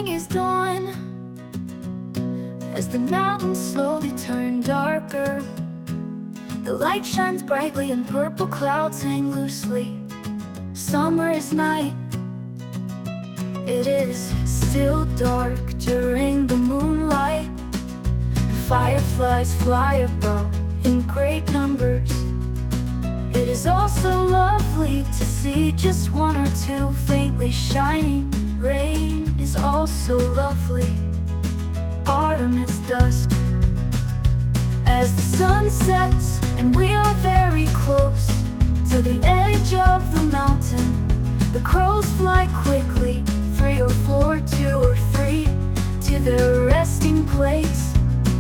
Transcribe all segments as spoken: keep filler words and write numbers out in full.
morning is dawn, as the mountains slowly turn darker. The light shines brightly and purple clouds hang loosely. Summer is night. It is still dark during the moonlight. Fireflies fly above in great numbers. It is also lovely to see just one or two faintly shining. Rain is also lovely. Autumn is dusk as the sun sets, and we are very close to the edge of the mountain. The crows fly quickly, three or four, two or three, to their resting place.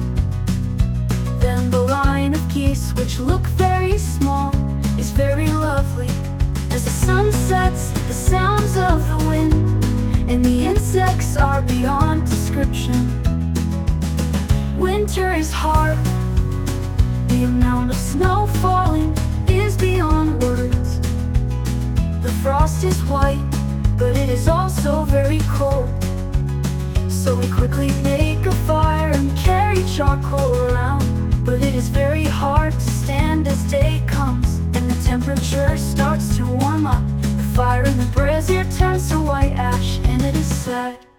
Then the line of geese, which look very small, is very lovely. As the sun sets, the sounds of the wind and the insects are beyond description. Winter is hard. The amount of snow falling is beyond words. The frost is white, but it is also very cold. So we quickly make a fire and carry charcoal around. But it is very hard to stand as day comes and the temperature starts to warm up. The fire in the brazier turns to white ash, and it is sad.